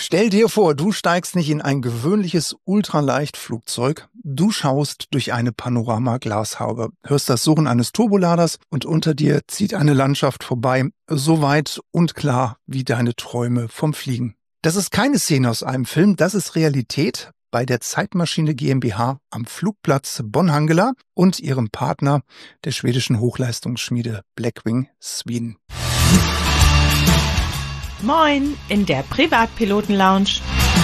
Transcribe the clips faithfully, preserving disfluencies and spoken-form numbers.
Stell dir vor, du steigst nicht in ein gewöhnliches Ultraleichtflugzeug, du schaust durch eine Panoramaglashaube, hörst das Surren eines Turboladers und unter dir zieht eine Landschaft vorbei, so weit und klar wie deine Träume vom Fliegen. Das ist keine Szene aus einem Film, das ist Realität bei der Zeitmaschine GmbH am Flugplatz Bonn-Hangela und ihrem Partner, der schwedischen Hochleistungsschmiede Blackwing Sweden. Moin in der Privatpiloten-Lounge.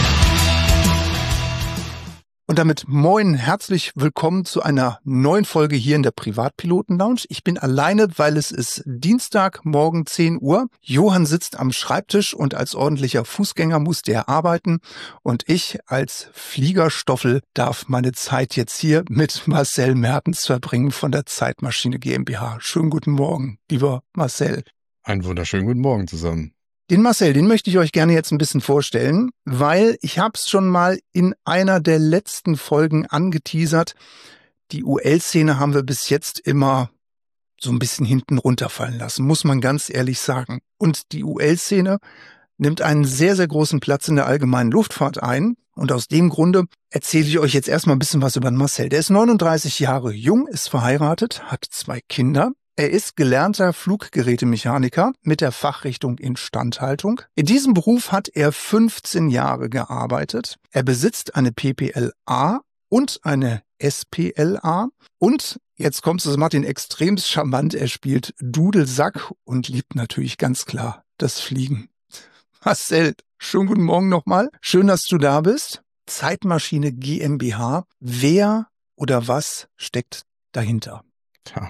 Und damit moin, herzlich willkommen zu einer neuen Folge hier in der Privatpiloten-Lounge. Ich bin alleine, weil es ist Dienstagmorgen zehn Uhr. Johann sitzt am Schreibtisch und als ordentlicher Fußgänger musste er arbeiten. Und ich als Fliegerstoffel darf meine Zeit jetzt hier mit Marcel Mertens verbringen von der Zeitmaschine GmbH. Schönen guten Morgen, lieber Marcel. Einen wunderschönen guten Morgen zusammen. Den Marcel, den möchte ich euch gerne jetzt ein bisschen vorstellen, weil ich habe es schon mal in einer der letzten Folgen angeteasert. Die U L-Szene haben wir bis jetzt immer so ein bisschen hinten runterfallen lassen, muss man ganz ehrlich sagen. Und die U L-Szene nimmt einen sehr, sehr großen Platz in der allgemeinen Luftfahrt ein. Und aus dem Grunde erzähle ich euch jetzt erstmal ein bisschen was über den Marcel. Der ist neununddreißig Jahre jung, ist verheiratet, hat zwei Kinder. Er ist gelernter Fluggerätemechaniker mit der Fachrichtung Instandhaltung. In diesem Beruf hat er fünfzehn Jahre gearbeitet. Er besitzt eine P P L A und eine S P L A. Und jetzt kommt es, das macht ihn extrem charmant. Er spielt Dudelsack und liebt natürlich ganz klar das Fliegen. Marcel, schönen guten Morgen nochmal. Schön, dass du da bist. Zeitmaschine GmbH. Wer oder was steckt dahinter? Tja.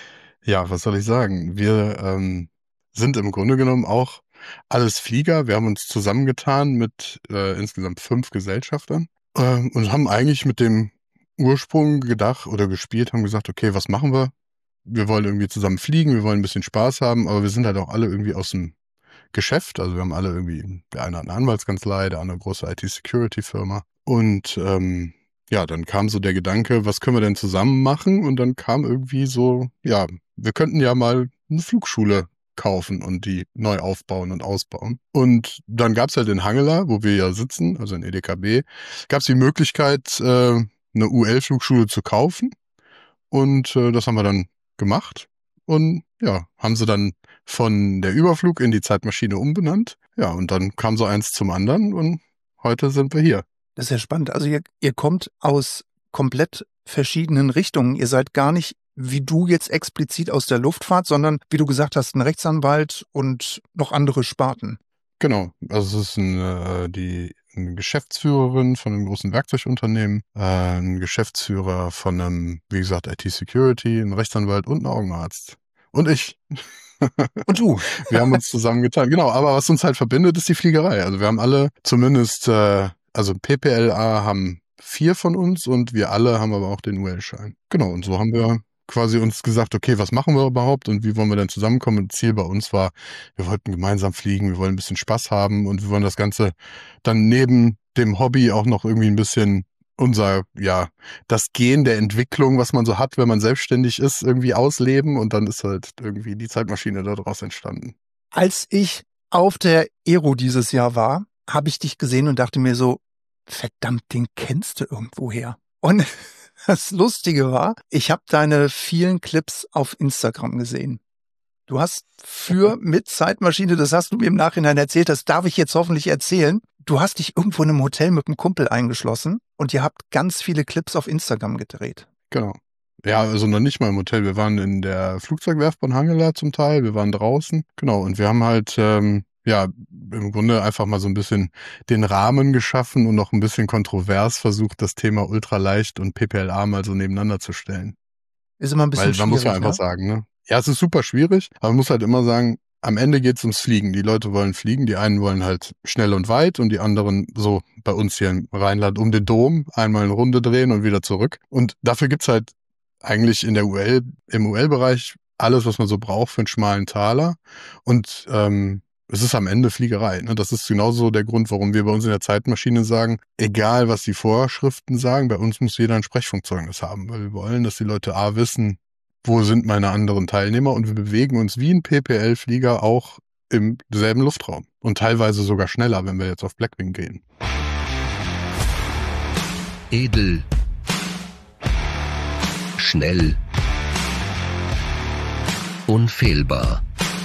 Ja, was soll ich sagen? Wir ähm, sind im Grunde genommen auch alles Flieger. Wir haben uns zusammengetan mit äh, insgesamt fünf Gesellschaftern äh, und haben eigentlich mit dem Ursprung gedacht oder gespielt, haben gesagt, okay, was machen wir? Wir wollen irgendwie zusammen fliegen, wir wollen ein bisschen Spaß haben, aber wir sind halt auch alle irgendwie aus dem Geschäft. Also wir haben alle irgendwie, der eine hat eine Anwaltskanzlei, der andere eine große I T-Security-Firma. Und ähm, ja, dann kam so der Gedanke, was können wir denn zusammen machen? Und dann kam irgendwie so, ja, wir könnten ja mal eine Flugschule kaufen und die neu aufbauen und ausbauen. Und dann gab es halt in Hangela, wo wir ja sitzen, also in E D K B, gab es die Möglichkeit, äh, eine U L-Flugschule zu kaufen. Und äh, das haben wir dann gemacht. Und ja, haben sie dann von der Überflug in die Zeitmaschine umbenannt. Ja, und dann kam so eins zum anderen und heute sind wir hier. Das ist ja spannend. Also ihr, ihr kommt aus komplett verschiedenen Richtungen. Ihr seid gar nicht, wie du jetzt explizit aus der Luftfahrt, sondern, wie du gesagt hast, ein Rechtsanwalt und noch andere Sparten. Genau. Also es ist eine, die, eine Geschäftsführerin von einem großen Werkzeugunternehmen, äh, ein Geschäftsführer von einem, wie gesagt, I T-Security, ein Rechtsanwalt und ein Augenarzt. Und ich. Und du. Wir haben uns zusammengetan. Genau, aber was uns halt verbindet, ist die Fliegerei. Also wir haben alle zumindest... Äh, Also P P L A haben vier von uns und wir alle haben aber auch den U L-Schein. Genau, und so haben wir quasi uns gesagt, okay, was machen wir überhaupt und wie wollen wir denn zusammenkommen? Und Ziel bei uns war, wir wollten gemeinsam fliegen, wir wollen ein bisschen Spaß haben und wir wollen das Ganze dann neben dem Hobby auch noch irgendwie ein bisschen unser, ja, das Gen der Entwicklung, was man so hat, wenn man selbstständig ist, irgendwie ausleben und dann ist halt irgendwie die Zeitmaschine daraus entstanden. Als ich auf der Aero dieses Jahr war, habe ich dich gesehen und dachte mir so, verdammt, den kennst du irgendwoher. Und das Lustige war, ich habe deine vielen Clips auf Instagram gesehen. Du hast für mit Zeitmaschine, das hast du mir im Nachhinein erzählt, das darf ich jetzt hoffentlich erzählen. Du hast dich irgendwo in einem Hotel mit einem Kumpel eingeschlossen und ihr habt ganz viele Clips auf Instagram gedreht. Genau. Ja, also noch nicht mal im Hotel. Wir waren in der Flugzeugwerft Bonn-Hangela zum Teil, wir waren draußen. Genau, und wir haben halt... Ähm, ja, im Grunde einfach mal so ein bisschen den Rahmen geschaffen und noch ein bisschen kontrovers versucht, das Thema Ultraleicht und P P L A mal so nebeneinander zu stellen. Ist immer ein bisschen Weil, schwierig, man muss ja einfach ne? sagen, ne? Ja, es ist super schwierig, aber man muss halt immer sagen, am Ende geht's ums Fliegen. Die Leute wollen fliegen, die einen wollen halt schnell und weit und die anderen so bei uns hier im Rheinland um den Dom einmal eine Runde drehen und wieder zurück. Und dafür gibt's halt eigentlich in der U L, im U L-Bereich alles, was man so braucht für einen schmalen Taler. Und ähm, es ist am Ende Fliegerei. Ne? Das ist genauso der Grund, warum wir bei uns in der Zeitmaschine sagen, egal was die Vorschriften sagen, bei uns muss jeder ein Sprechfunkzeugnis haben, weil wir wollen, dass die Leute A wissen, wo sind meine anderen Teilnehmer und wir bewegen uns wie ein P P L-Flieger auch im selben Luftraum und teilweise sogar schneller, wenn wir jetzt auf Blackwing gehen. Edel, schnell, unfehlbar.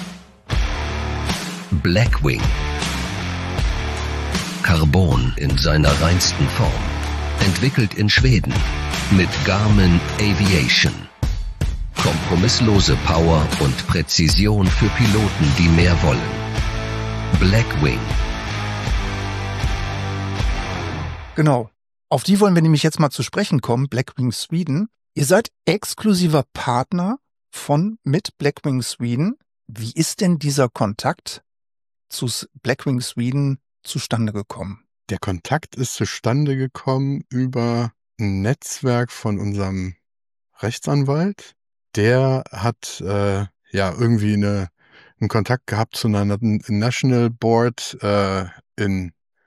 Blackwing. Carbon in seiner reinsten Form. Entwickelt in Schweden mit Garmin Aviation. Kompromisslose Power und Präzision für Piloten, die mehr wollen. Blackwing. Genau. Auf die wollen wir nämlich jetzt mal zu sprechen kommen, Blackwing Sweden. Ihr seid exklusiver Partner von mit Blackwing Sweden. Wie ist denn dieser Kontakt zu Blackwing Sweden zustande gekommen? Der Kontakt ist zustande gekommen über ein Netzwerk von unserem Rechtsanwalt. Der hat äh, ja irgendwie eine, einen Kontakt gehabt zu einer National Board äh, in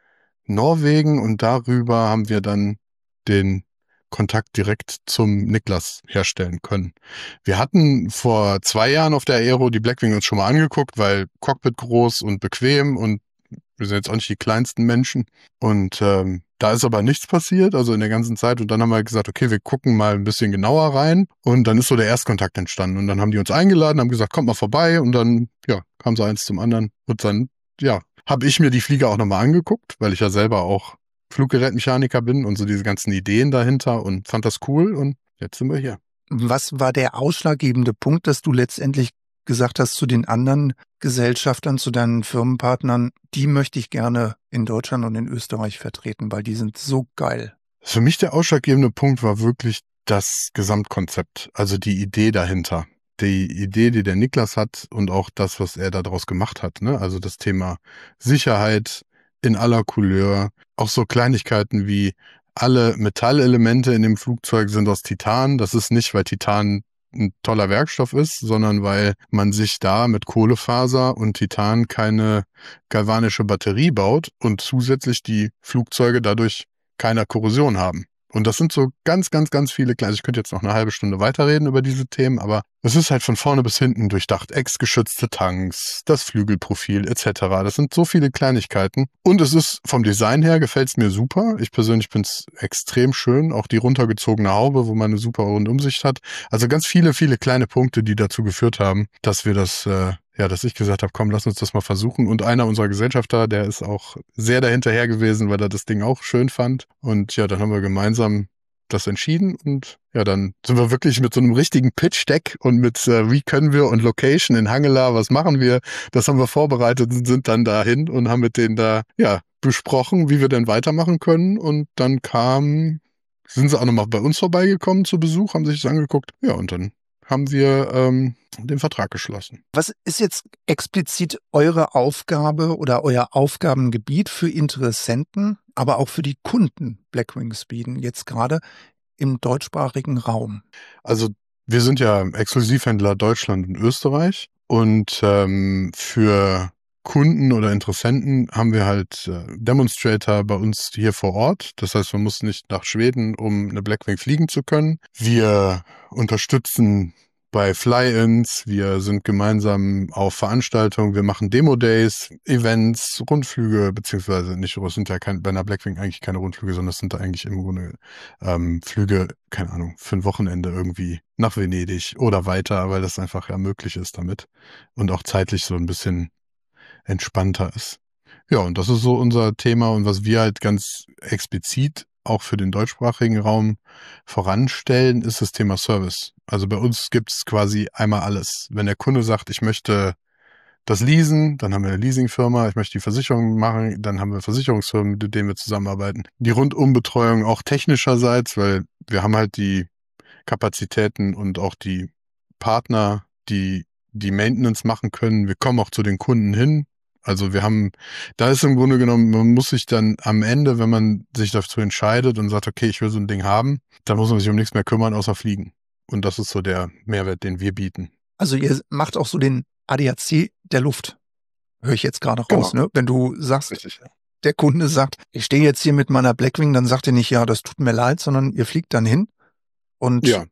Norwegen und darüber haben wir dann den Kontakt direkt zum Niklas herstellen können. Wir hatten vor zwei Jahren auf der Aero die Blackwing uns schon mal angeguckt, weil Cockpit groß und bequem und wir sind jetzt auch nicht die kleinsten Menschen. Und ähm, da ist aber nichts passiert, also in der ganzen Zeit. Und dann haben wir gesagt, okay, wir gucken mal ein bisschen genauer rein. Und dann ist so der Erstkontakt entstanden. Und dann haben die uns eingeladen, haben gesagt, kommt mal vorbei. Und dann, ja, kam so eins zum anderen. Und dann, ja, habe ich mir die Flieger auch nochmal angeguckt, weil ich ja selber auch Fluggerätmechaniker bin und so diese ganzen Ideen dahinter und fand das cool. Und jetzt sind wir hier. Was war der ausschlaggebende Punkt, dass du letztendlich gesagt hast zu den anderen Gesellschaftern, zu deinen Firmenpartnern, die möchte ich gerne in Deutschland und in Österreich vertreten, weil die sind so geil? Für mich der ausschlaggebende Punkt war wirklich das Gesamtkonzept, also die Idee dahinter. Die Idee, die der Niklas hat und auch das, was er daraus gemacht hat, ne? Also das Thema Sicherheit in aller Couleur, auch so Kleinigkeiten wie alle Metallelemente in dem Flugzeug sind aus Titan. Das ist nicht, weil Titan ein toller Werkstoff ist, sondern weil man sich da mit Kohlefaser und Titan keine galvanische Batterie baut und zusätzlich die Flugzeuge dadurch keine Korrosion haben. Und das sind so ganz, ganz, ganz viele kleine, also ich könnte jetzt noch eine halbe Stunde weiterreden über diese Themen, aber es ist halt von vorne bis hinten durchdacht. Ex-geschützte Tanks, das Flügelprofil et cetera. Das sind so viele Kleinigkeiten. Und es ist vom Design her, gefällt es mir super. Ich persönlich finde es extrem schön. Auch die runtergezogene Haube, wo man eine super Rundumsicht hat. Also ganz viele, viele kleine Punkte, die dazu geführt haben, dass wir das, äh, ja, dass ich gesagt habe, komm, lass uns das mal versuchen. Und einer unserer Gesellschafter, der ist auch sehr dahinterher gewesen, weil er das Ding auch schön fand. Und ja, dann haben wir gemeinsam das entschieden und ja, dann sind wir wirklich mit so einem richtigen Pitch-Deck und mit äh, wie können wir und Location in Hangela, was machen wir, das haben wir vorbereitet und sind dann dahin und haben mit denen da, ja, besprochen, wie wir denn weitermachen können und dann kam, sind sie auch nochmal bei uns vorbeigekommen zu Besuch, haben sich das angeguckt, ja, und dann haben wir ähm, den Vertrag geschlossen. Was ist jetzt explizit eure Aufgabe oder euer Aufgabengebiet für Interessenten, aber auch für die Kunden Blackwing Sweden jetzt gerade im deutschsprachigen Raum? Also wir sind ja Exklusivhändler Deutschland und Österreich und ähm, für Kunden oder Interessenten haben wir halt äh, Demonstrator bei uns hier vor Ort. Das heißt, man muss nicht nach Schweden, um eine Blackwing fliegen zu können. Wir unterstützen bei Fly-Ins, wir sind gemeinsam auf Veranstaltungen, wir machen Demo-Days, Events, Rundflüge, beziehungsweise nicht, es sind ja kein, bei einer Blackwing eigentlich keine Rundflüge, sondern es sind da eigentlich im Grunde ähm, Flüge, keine Ahnung, für ein Wochenende irgendwie nach Venedig oder weiter, weil das einfach ja möglich ist damit und auch zeitlich so ein bisschen entspannter ist. Ja, und das ist so unser Thema und was wir halt ganz explizit auch für den deutschsprachigen Raum voranstellen, ist das Thema Service. Also bei uns gibt es quasi einmal alles. Wenn der Kunde sagt, ich möchte das leasen, dann haben wir eine Leasingfirma, ich möchte die Versicherung machen, dann haben wir Versicherungsfirmen, mit denen wir zusammenarbeiten. Die Rundumbetreuung auch technischerseits, weil wir haben halt die Kapazitäten und auch die Partner, die die Maintenance machen können. Wir kommen auch zu den Kunden hin. Also wir haben, da ist im Grunde genommen, man muss sich dann am Ende, wenn man sich dazu entscheidet und sagt, okay, ich will so ein Ding haben, dann muss man sich um nichts mehr kümmern, außer fliegen. Und das ist so der Mehrwert, den wir bieten. Also ihr macht auch so den A D A C der Luft. Höre ich jetzt gerade raus, Genau. ne? Wenn du sagst, Richtig, ja. Der Kunde sagt, ich stehe jetzt hier mit meiner Blackwing, dann sagt er nicht, ja, das tut mir leid, sondern ihr fliegt dann hin und Ja.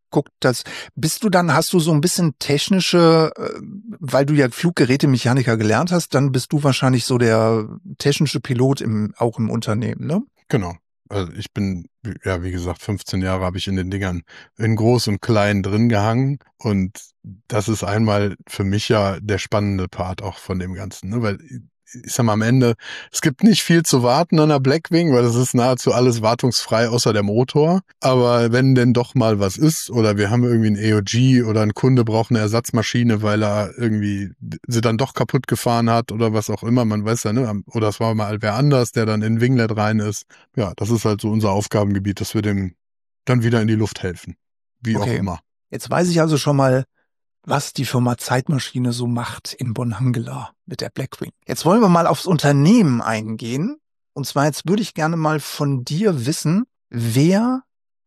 guckt das. Bist du dann, hast du so ein bisschen technische, äh, weil du ja Fluggerätemechaniker gelernt hast, dann bist du wahrscheinlich so der technische Pilot im, auch im Unternehmen, ne? Genau. Also ich bin, ja, wie gesagt, fünfzehn Jahre habe ich in den Dingern in groß und klein drin gehangen. Und das ist einmal für mich ja der spannende Part auch von dem Ganzen, ne? Weil ich sag mal am Ende, es gibt nicht viel zu warten an der Blackwing, weil das ist nahezu alles wartungsfrei außer der Motor. Aber wenn denn doch mal was ist oder wir haben irgendwie ein A O G oder ein Kunde braucht eine Ersatzmaschine, weil er irgendwie sie dann doch kaputt gefahren hat oder was auch immer, man weiß ja, ne, oder es war mal wer anders, der dann in Winglet rein ist. Ja, das ist halt so unser Aufgabengebiet, dass wir dem dann wieder in die Luft helfen. Wie Okay. auch immer. Jetzt weiß ich also schon mal, was die Firma Zeitmaschine so macht in Bonn-Hangela mit der Blackwing. Jetzt wollen wir mal aufs Unternehmen eingehen. Und zwar jetzt würde ich gerne mal von dir wissen, wer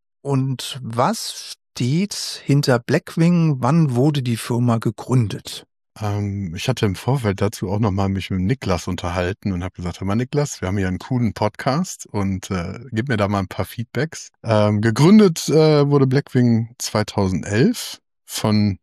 und was steht hinter Blackwing? Wann wurde die Firma gegründet? Ähm, ich hatte im Vorfeld dazu auch nochmal mich mit Niklas unterhalten und habe gesagt, hör mal Niklas, wir haben hier einen coolen Podcast und äh, gib mir da mal ein paar Feedbacks. Ähm, gegründet äh, wurde Blackwing zweitausendelf von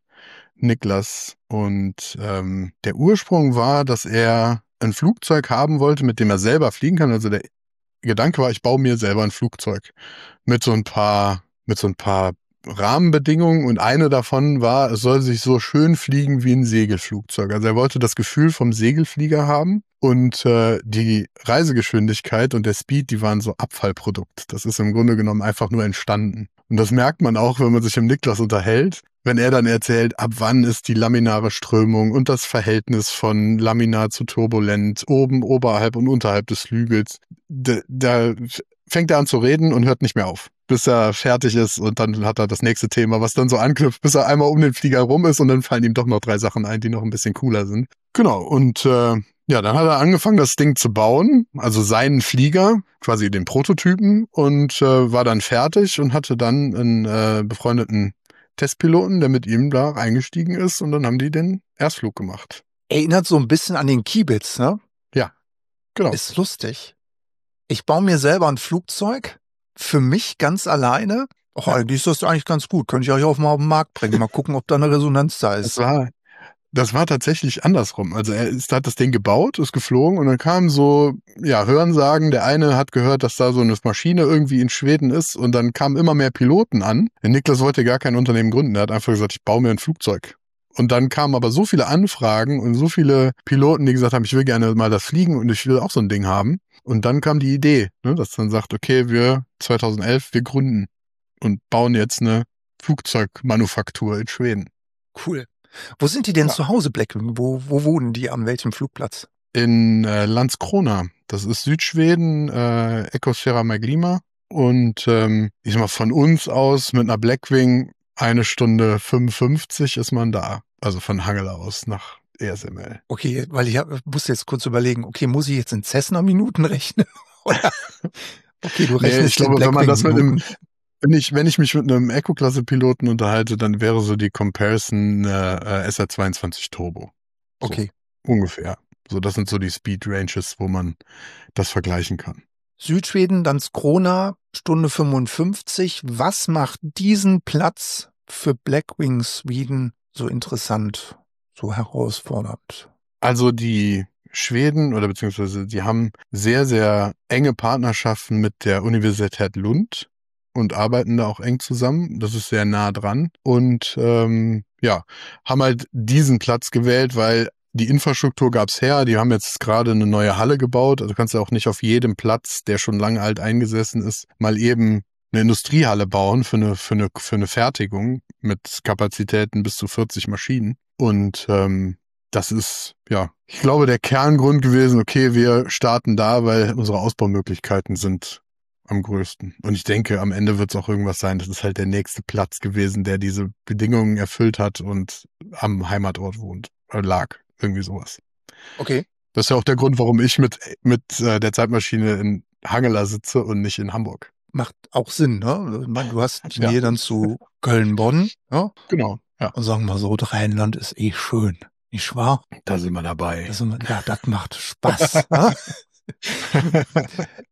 Niklas und ähm, der Ursprung war, dass er ein Flugzeug haben wollte, mit dem er selber fliegen kann. Also der Gedanke war, ich baue mir selber ein Flugzeug mit so ein paar, mit so ein paar Rahmenbedingungen und eine davon war, es soll sich so schön fliegen wie ein Segelflugzeug. Also er wollte das Gefühl vom Segelflieger haben und äh, die Reisegeschwindigkeit und der Speed, die waren so Abfallprodukt. Das ist im Grunde genommen einfach nur entstanden. Und das merkt man auch, wenn man sich mit Niklas unterhält, wenn er dann erzählt, ab wann ist die laminare Strömung und das Verhältnis von laminar zu turbulent, oben, oberhalb und unterhalb des Flügels. Da, da fängt er an zu reden und hört nicht mehr auf, bis er fertig ist und dann hat er das nächste Thema, was dann so anknüpft, bis er einmal um den Flieger rum ist und dann fallen ihm doch noch drei Sachen ein, die noch ein bisschen cooler sind. Genau, und äh, ja, dann hat er angefangen, das Ding zu bauen, also seinen Flieger, quasi den Prototypen und äh, war dann fertig und hatte dann einen äh, befreundeten Testpiloten, der mit ihm da eingestiegen ist und dann haben die den Erstflug gemacht. Erinnert so ein bisschen an den Kiebitz, ne? Ja, genau. Ist lustig. Ich baue mir selber ein Flugzeug, für mich ganz alleine. Oh, Ja. eigentlich ist das eigentlich ganz gut. Könnte ich euch auch mal auf den Markt bringen. Mal gucken, ob da eine Resonanz da Das ist. war, das war tatsächlich andersrum. Also er ist, hat das Ding gebaut, ist geflogen und dann kamen so, ja, Hörensagen. Der eine hat gehört, dass da so eine Maschine irgendwie in Schweden ist und dann kamen immer mehr Piloten an. Der Niklas wollte gar kein Unternehmen gründen. Er hat einfach gesagt, ich baue mir ein Flugzeug. Und dann kamen aber so viele Anfragen und so viele Piloten, die gesagt haben, ich will gerne mal das fliegen und ich will auch so ein Ding haben. Und dann kam die Idee, ne, dass dann sagt, okay, wir zweitausendelf, wir gründen und bauen jetzt eine Flugzeugmanufaktur in Schweden. Cool. Wo sind die denn Ja. zu Hause, Blackwing? Wo, wo wohnen die? An welchem Flugplatz? In äh, Landskrona, das ist Südschweden, äh, Ecosfera Maglima. Und ähm, ich sag mal, von uns aus mit einer Blackwing eine Stunde fünfundfünfzig ist man da. Also von Hangela aus nach E S M L. Okay, weil ich hab, musste jetzt kurz überlegen, okay, muss ich jetzt in Cessna-Minuten rechnen? Oder? Okay, du rechnest Nee, ich glaube, in wenn man das mit einem, Blackwing-Minuten. wenn ich, wenn ich mich mit einem Eco-Klasse-Piloten unterhalte, dann wäre so die Comparison äh, S R zweiundzwanzig Turbo. So, Okay. ungefähr. So, das sind so die Speed Ranges, wo man das vergleichen kann. Südschweden, dann Skrona, Stunde fünfundfünfzig. Was macht diesen Platz für Blackwing Sweden so interessant, so herausfordernd? Also die Schweden oder beziehungsweise die haben sehr, sehr enge Partnerschaften mit der Universität Lund und arbeiten da auch eng zusammen. Das ist sehr nah dran. Und ähm, ja, haben halt diesen Platz gewählt, weil die Infrastruktur gab's her. Die haben jetzt gerade eine neue Halle gebaut. Also du kannst ja auch nicht auf jedem Platz, der schon lange alt eingesessen ist, mal eben eine Industriehalle bauen für eine, für eine, für eine Fertigung mit Kapazitäten bis zu vierzig Maschinen. Und ähm, das ist, ja, ich glaube, der Kerngrund gewesen, okay, wir starten da, weil unsere Ausbaumöglichkeiten sind am größten. Und ich denke, am Ende wird es auch irgendwas sein. Das ist halt der nächste Platz gewesen, der diese Bedingungen erfüllt hat und am Heimatort wohnt, äh, lag. Irgendwie sowas. Okay. Das ist ja auch der Grund, warum ich mit, mit äh, der Zeitmaschine in Hangela sitze und nicht in Hamburg. Macht auch Sinn, ne? Ich meine, du hast die Ja. Nähe dann zu Köln-Bonn, ja? Genau, ja. Und sagen wir so, Rheinland ist eh schön, nicht wahr? Da sind wir dabei. Das, ja, das macht Spaß. Ne?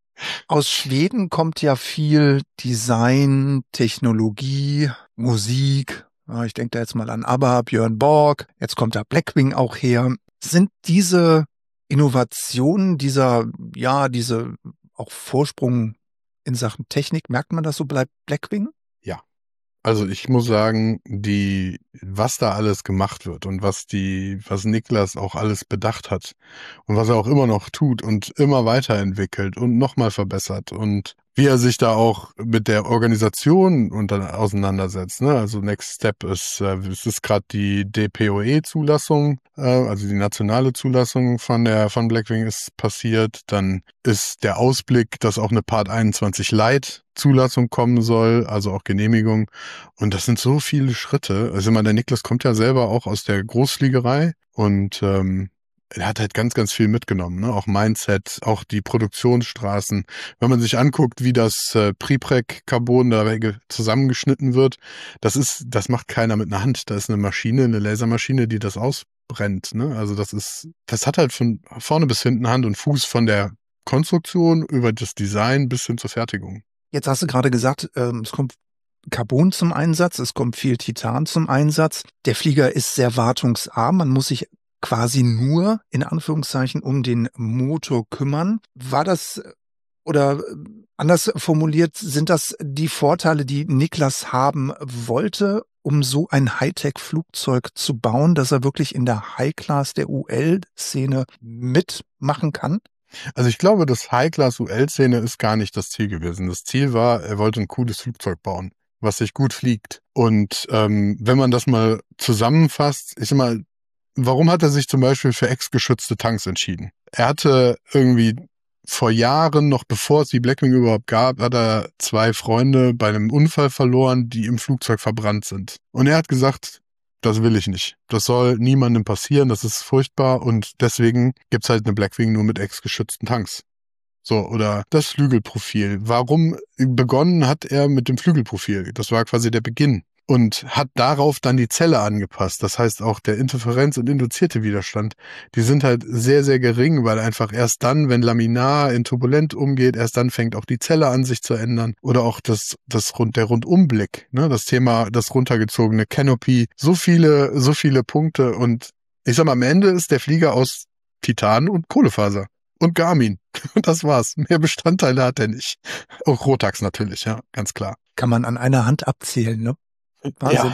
Aus Schweden kommt ja viel Design, Technologie, Musik. Ja, ich denke da jetzt mal an ABBA, Björn Borg. Jetzt kommt da Blackwing auch her. Sind diese Innovationen, dieser, ja, diese auch Vorsprung in Sachen Technik, merkt man das so bei Blackwing? Ja. Also ich muss sagen, die, was da alles gemacht wird und was die, was Niklas auch alles bedacht hat und was er auch immer noch tut und immer weiterentwickelt und nochmal verbessert und wie er sich da auch mit der Organisation und dann auseinandersetzt. Ne? Also Next Step ist, äh, es ist gerade die D P O E-Zulassung, äh, also die nationale Zulassung von der von Blackwing ist passiert. Dann ist der Ausblick, dass auch eine Part einundzwanzig Lite Zulassung kommen soll, also auch Genehmigung. Und das sind so viele Schritte. Also ich meine, der Niklas kommt ja selber auch aus der Großfliegerei und ähm, er hat halt ganz, ganz viel mitgenommen, ne? Auch Mindset, auch die Produktionsstraßen. Wenn man sich anguckt, wie das äh, Prepreg-Carbon da zusammengeschnitten wird, das ist, das macht keiner mit einer Hand. Da ist eine Maschine, eine Lasermaschine, die das ausbrennt, ne? Also das ist, das hat halt von vorne bis hinten Hand und Fuß, von der Konstruktion über das Design bis hin zur Fertigung. Jetzt hast du gerade gesagt, ähm, es kommt Carbon zum Einsatz, es kommt viel Titan zum Einsatz. Der Flieger ist sehr wartungsarm, man muss sich quasi nur, in Anführungszeichen, um den Motor kümmern. War das, oder anders formuliert, sind das die Vorteile, die Niklas haben wollte, um so ein Hightech-Flugzeug zu bauen, dass er wirklich in der High-Class der U L-Szene mitmachen kann? Also ich glaube, das High-Class-U L-Szene ist gar nicht das Ziel gewesen. Das Ziel war, er wollte ein cooles Flugzeug bauen, was sich gut fliegt. Und ähm, wenn man das mal zusammenfasst, ich sag mal, warum hat er sich zum Beispiel für ex-geschützte Tanks entschieden? Er hatte irgendwie vor Jahren, noch bevor es die Blackwing überhaupt gab, hat er zwei Freunde bei einem Unfall verloren, die im Flugzeug verbrannt sind. Und er hat gesagt, das will ich nicht. Das soll niemandem passieren, das ist furchtbar und deswegen gibt's halt eine Blackwing nur mit ex-geschützten Tanks. So, oder das Flügelprofil. Warum begonnen hat er mit dem Flügelprofil? Das war quasi der Beginn. Und hat darauf dann die Zelle angepasst. Das heißt auch der Interferenz- und induzierte Widerstand, die sind halt sehr, sehr gering, weil einfach erst dann, wenn Laminar in Turbulent umgeht, erst dann fängt auch die Zelle an, sich zu ändern. Oder auch das, das Rund, der Rundumblick, ne, das Thema, das runtergezogene Canopy. So viele, so viele Punkte. Und ich sag mal, am Ende ist der Flieger aus Titan und Kohlefaser. Und Garmin. Und das war's. Mehr Bestandteile hat er nicht. Auch Rotax natürlich, ja, ganz klar. Kann man an einer Hand abzählen, ne? Wahnsinn.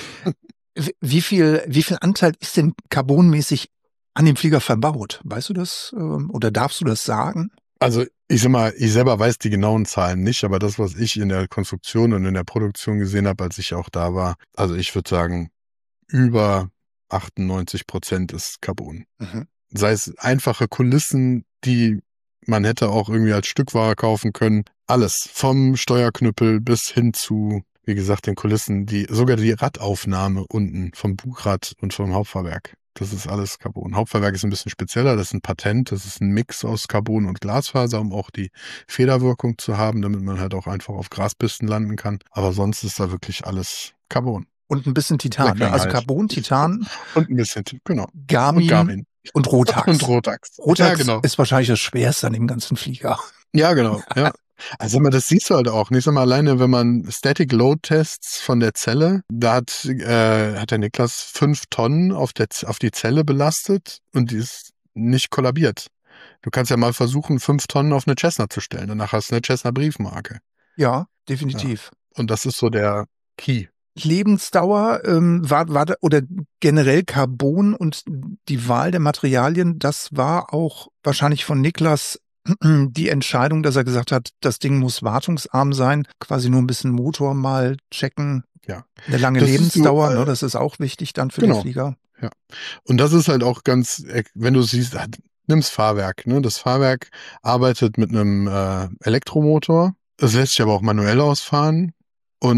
Ja. Wie viel, wie viel Anteil ist denn carbonmäßig an dem Flieger verbaut? Weißt du das, ähm, oder darfst du das sagen? Also ich sag mal, ich selber weiß die genauen Zahlen nicht, aber das, was ich in der Konstruktion und in der Produktion gesehen habe, als ich auch da war, also ich würde sagen, über achtundneunzig Prozent ist Carbon. Mhm. Sei es einfache Kulissen, die man hätte auch irgendwie als Stückware kaufen können. Alles, vom Steuerknüppel bis hin zu, wie gesagt, den Kulissen, die sogar die Radaufnahme unten vom Bugrad und vom Hauptfahrwerk. Das ist alles Carbon. Hauptfahrwerk ist ein bisschen spezieller, das ist ein Patent, das ist ein Mix aus Carbon und Glasfaser, um auch die Federwirkung zu haben, damit man halt auch einfach auf Graspisten landen kann. Aber sonst ist da wirklich alles Carbon. Und ein bisschen Titan, ne? Also halt. Carbon, Titan. Und ein bisschen, genau. Garmin. Und Garmin. Und Rotax. Und Rotax. Rotax ja, genau. ist wahrscheinlich das Schwerste an dem ganzen Flieger. Ja, genau. Ja. Also das siehst du halt auch. Nicht sag mal, alleine, wenn man Static Load Tests von der Zelle, da hat, äh, hat der Niklas fünf Tonnen auf, der, auf die Zelle belastet und die ist nicht kollabiert. Du kannst ja mal versuchen, fünf Tonnen auf eine Cessna zu stellen. Danach hast du eine Cessna Briefmarke. Ja, definitiv. Ja. Und das ist so der Key. Lebensdauer ähm, war, war da, oder generell Carbon und die Wahl der Materialien, das war auch wahrscheinlich von Niklas die Entscheidung, dass er gesagt hat, das Ding muss wartungsarm sein, quasi nur ein bisschen Motor mal checken. Ja. Eine lange das Lebensdauer, so, äh, ne, das ist auch wichtig dann für genau. den Flieger. Ja. Und das ist halt auch ganz, wenn du siehst, nimm's Fahrwerk, ne? Das Fahrwerk arbeitet mit einem äh, Elektromotor. Das lässt sich aber auch manuell ausfahren. Und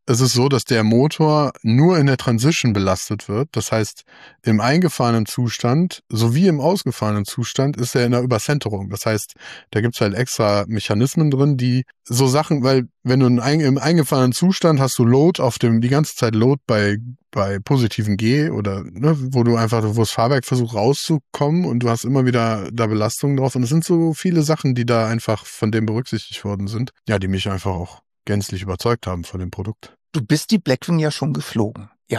es ist so, dass der Motor nur in der Transition belastet wird. Das heißt, im eingefahrenen Zustand sowie im ausgefahrenen Zustand ist er in der Übercenterung. Das heißt, da gibt's halt extra Mechanismen drin, die so Sachen, weil wenn du im eingefahrenen Zustand hast du Load auf dem, die ganze Zeit Load bei bei positiven G oder ne, wo du einfach, wo das Fahrwerk versucht rauszukommen und du hast immer wieder da Belastungen drauf. Und es sind so viele Sachen, die da einfach von dem berücksichtigt worden sind, ja, die mich einfach auch gänzlich überzeugt haben von dem Produkt. Du bist die Blackwing ja schon geflogen. Ja.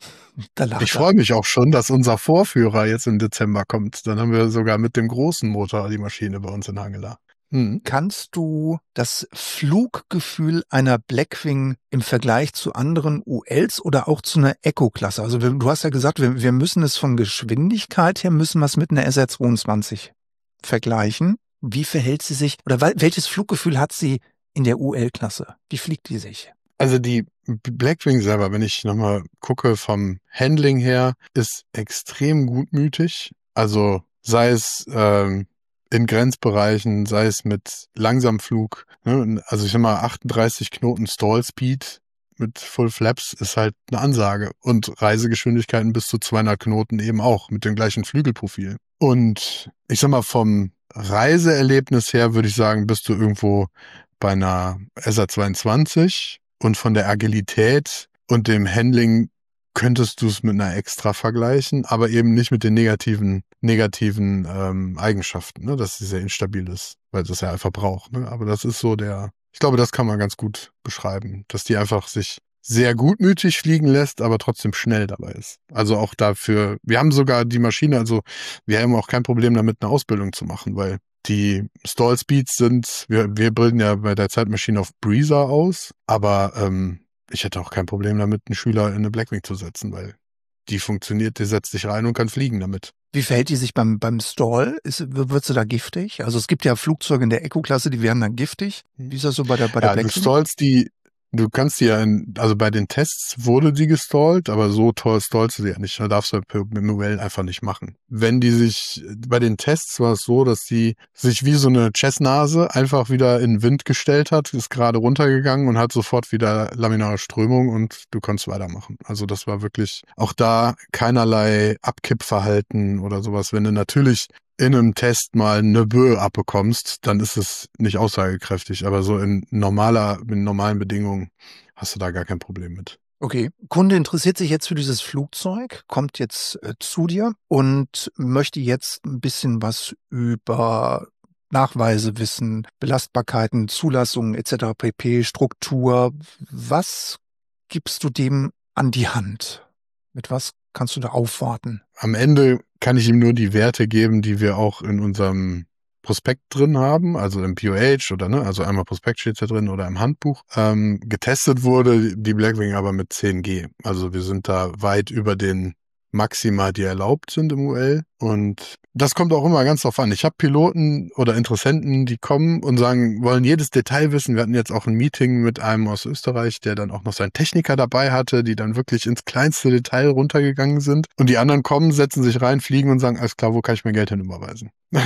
Da lacht ich er. freue mich auch schon, dass unser Vorführer jetzt im Dezember kommt. Dann haben wir sogar mit dem großen Motor die Maschine bei uns in Hangela. Hm. Kannst du das Fluggefühl einer Blackwing im Vergleich zu anderen U Ls oder auch zu einer Eco-Klasse? Also du hast ja gesagt, wir, wir müssen es von Geschwindigkeit her, müssen wir es mit einer S R zweiundzwanzig vergleichen. Wie verhält sie sich oder welches Fluggefühl hat sie in der U L-Klasse? Wie fliegt die sich? Also die Blackwing selber, wenn ich nochmal gucke vom Handling her, ist extrem gutmütig. Also sei es ähm, in Grenzbereichen, sei es mit Langsamflug. Ne? Also ich sag mal, achtunddreißig Knoten Stall Speed mit Full Flaps ist halt eine Ansage. Und Reisegeschwindigkeiten bis zu zweihundert Knoten eben auch mit dem gleichen Flügelprofil. Und ich sag mal, vom Reiseerlebnis her würde ich sagen, bist du irgendwo bei einer S R zweiundzwanzig. Und von der Agilität und dem Handling könntest du es mit einer Extra vergleichen, aber eben nicht mit den negativen negativen ähm, Eigenschaften, ne? Dass sie sehr instabil ist, weil es ja einfach braucht. Ne? Aber das ist so der, ich glaube, das kann man ganz gut beschreiben, dass die einfach sich sehr gutmütig fliegen lässt, aber trotzdem schnell dabei ist. Also auch dafür, wir haben sogar die Maschine, also wir haben auch kein Problem damit, eine Ausbildung zu machen, weil die Stall Speeds sind, wir, wir bilden ja bei der Zeitmaschine auf Breezer aus, aber ähm, ich hätte auch kein Problem damit, einen Schüler in eine Blackwing zu setzen, weil die funktioniert, die setzt sich rein und kann fliegen damit. Wie verhält die sich beim beim Stall? Ist, wird sie da giftig? Also es gibt ja Flugzeuge in der Eco-Klasse, die werden dann giftig. Wie ist das so bei der bei der Ja, Blackwing? du stallst die, du kannst die ja in, also bei den Tests wurde die gestallt, aber so toll stallst du die ja nicht. Da darfst du mit U L einfach nicht machen. Wenn die sich, bei den Tests war es so, dass die sich wie so eine Chessnase einfach wieder in den Wind gestellt hat, ist gerade runtergegangen und hat sofort wieder laminare Strömung und du konntest weitermachen. Also das war wirklich auch da keinerlei Abkippverhalten oder sowas. Wenn du natürlich in einem Test mal eine Böe abbekommst, dann ist es nicht aussagekräftig. Aber so in normaler, in normalen Bedingungen hast du da gar kein Problem mit. Okay, Kunde interessiert sich jetzt für dieses Flugzeug, kommt jetzt äh, zu dir und möchte jetzt ein bisschen was über Nachweise wissen, Belastbarkeiten, Zulassungen et cetera pp, Struktur. Was gibst du dem an die Hand? Mit was kannst du da aufwarten? Am Ende kann ich ihm nur die Werte geben, die wir auch in unserem Prospekt drin haben, also im P O H oder ne, also einmal Prospekt steht da drin oder im Handbuch. Ähm, getestet wurde die Blackwing aber mit zehn G. Also wir sind da weit über den Maxima, die erlaubt sind im U L. Und das kommt auch immer ganz drauf an. Ich habe Piloten oder Interessenten, die kommen und sagen, wollen jedes Detail wissen. Wir hatten jetzt auch ein Meeting mit einem aus Österreich, der dann auch noch seinen Techniker dabei hatte, die dann wirklich ins kleinste Detail runtergegangen sind. Und die anderen kommen, setzen sich rein, fliegen und sagen, alles klar, wo kann ich mein Geld hin überweisen?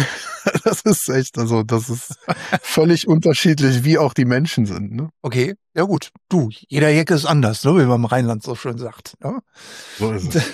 Das ist echt, also das ist völlig unterschiedlich, wie auch die Menschen sind. Ne? Okay, ja gut. Du, jeder Jecke ist anders, ne, wie man im Rheinland so schön sagt. Ne? So ist es.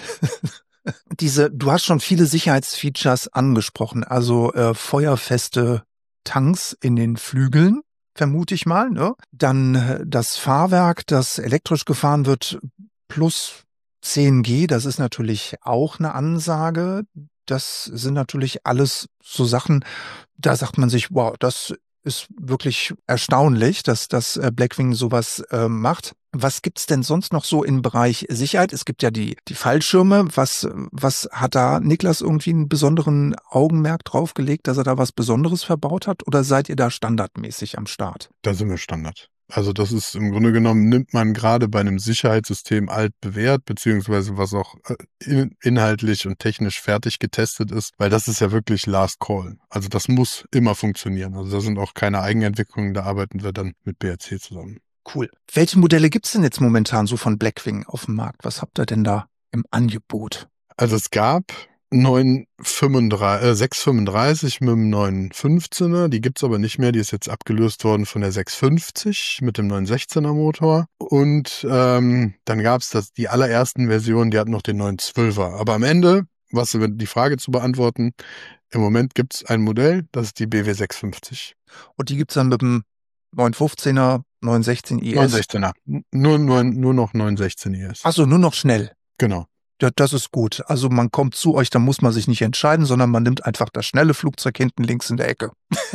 Diese, du hast schon viele Sicherheitsfeatures angesprochen, also äh, feuerfeste Tanks in den Flügeln, vermute ich mal, ne? Dann äh, das Fahrwerk, das elektrisch gefahren wird, plus zehn G, das ist natürlich auch eine Ansage. Das sind natürlich alles so Sachen, da sagt man sich, wow, das ist wirklich erstaunlich, dass das Blackwing sowas äh, macht. Was gibt's denn sonst noch so im Bereich Sicherheit? Es gibt ja die die Fallschirme. Was was hat da Niklas irgendwie einen besonderen Augenmerk draufgelegt, dass er da was Besonderes verbaut hat? Oder seid ihr da standardmäßig am Start? Da sind wir Standard. Also das ist im Grunde genommen, nimmt man gerade bei einem Sicherheitssystem altbewährt, beziehungsweise was auch in, inhaltlich und technisch fertig getestet ist, weil das ist ja wirklich Last Call. Also das muss immer funktionieren. Also da sind auch keine Eigenentwicklungen, da arbeiten wir dann mit B R C zusammen. Cool. Welche Modelle gibt's denn jetzt momentan so von Blackwing auf dem Markt? Was habt ihr denn da im Angebot? Also es gab neun fünfunddreißig, äh, sechs fünfunddreißig mit dem neun fünfzehner, die gibt's aber nicht mehr, die ist jetzt abgelöst worden von der sechs fünfzig mit dem neun sechzehner Motor Und ähm, dann gab es das die allerersten Versionen, die hatten noch den neun zwölfer. Aber am Ende, was die Frage zu beantworten, im Moment gibt es ein Modell, das ist die B W sechshundertfünfzig. Und die gibt's dann mit dem neun fünfzehner, neun sechzehn I S? neun sechzehner. Nur, nur, nur noch neun sechzehn I S. Ach so, nur noch schnell. Genau. Ja, das ist gut. Also man kommt zu euch, da muss man sich nicht entscheiden, sondern man nimmt einfach das schnelle Flugzeug hinten links in der Ecke.